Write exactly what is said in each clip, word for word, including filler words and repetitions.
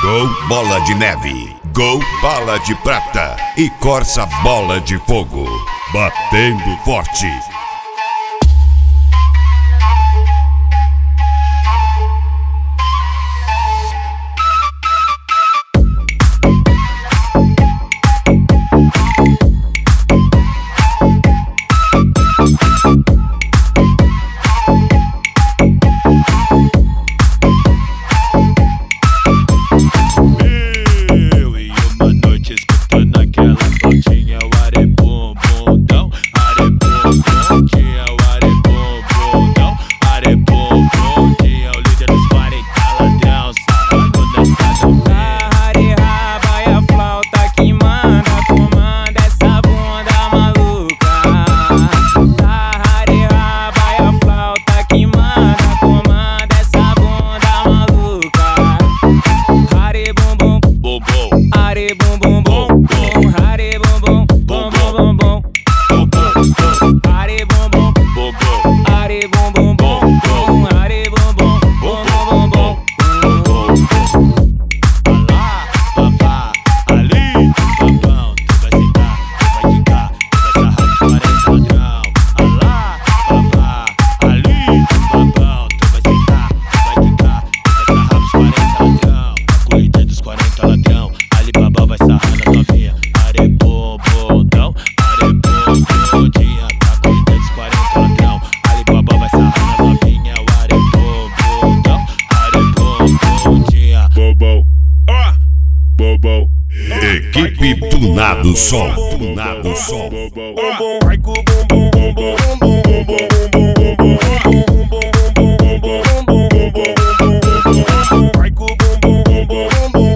Gol Bola de Neve, Gol Bala de Prata e Corsa Bola de Fogo. Batendo forte. Equipe Tunado Som, Tunado Som. Vai com o bumbum, bumbum, bumbum, bumbum, bumbum, bumbum, vai com o bumbum, bumbum, bumbum,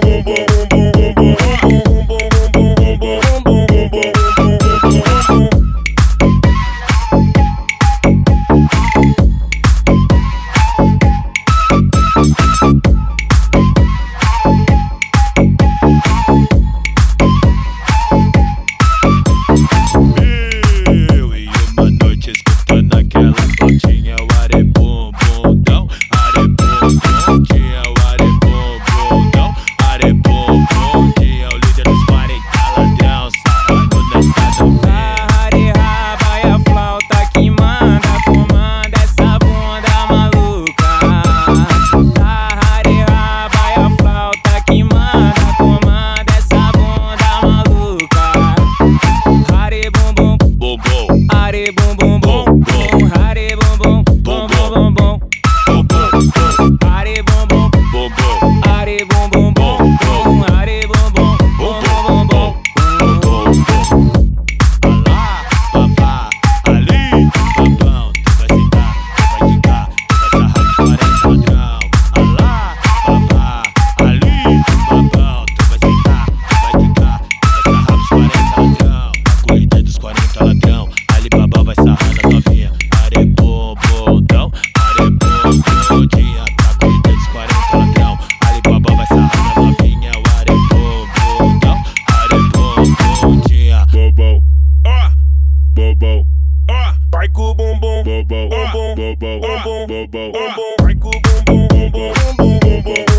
bumbum, bumbum, bumbum, bumbum, vai com o bumbum, bumbum, bumbum, bumbum.